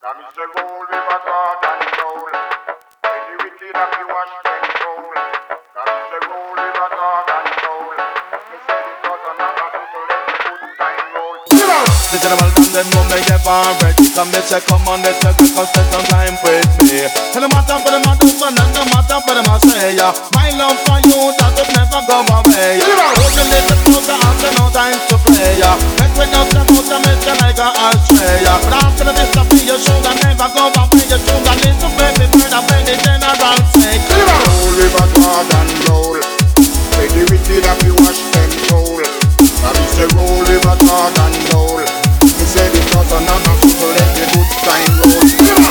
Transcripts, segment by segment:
That is the rule we got and roll. When the wicked have to wash them soul. That is the rule we got and roll. Me say the cut and not a people let the good time roll. The general and them know me ever ready. Come me say come on, let's take a spend some time with me. And no matter for them I do and no matter for them I say ya. My love for you that will never go away. Hold your little closer after no time to play ya. Make me just them out and make you like a Australia. But after this I feel you sugar never go away. You sugar little baby bird I play the general say. Roll we got and roll. When the wicked have to wash them soul. That is the rule we got and roll. Me say the cut and not a people let the good time roll.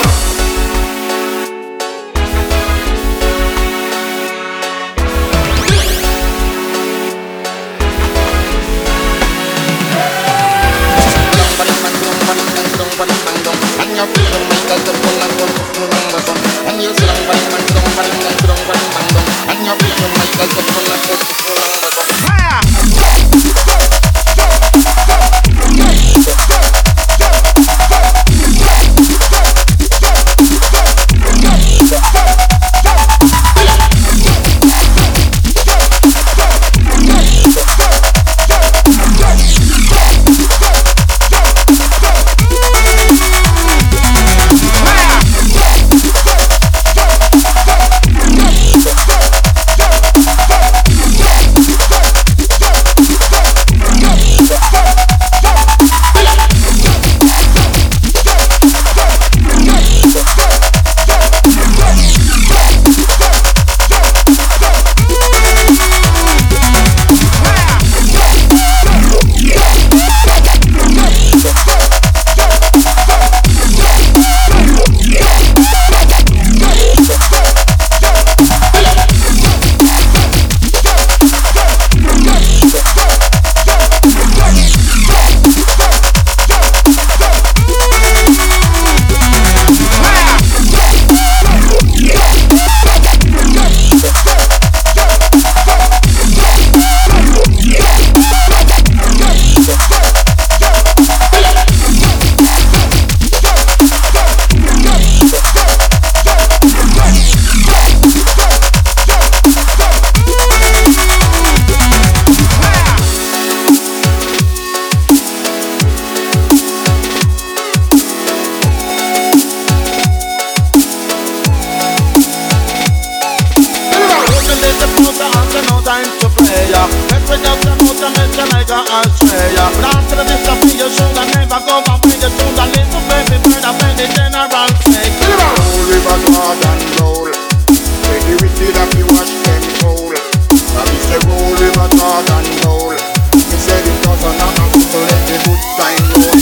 No time to play ya. Make me just them out and make you like a Australia. But after this I feel you sugar never go away. You sugar little baby bird I play the general say. Roll we got and roll. When the wicked have to wash them soul. That is the rule we got and roll. Me say the cut and not a people let the good time roll.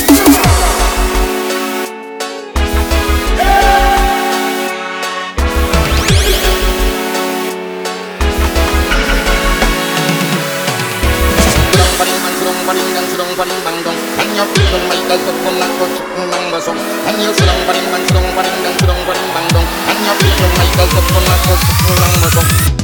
And you feel like that's the one like what's number song. And you sit on bang bang, sit on bang bang, sit on bang bang, and you feel like that's the one like what's number song.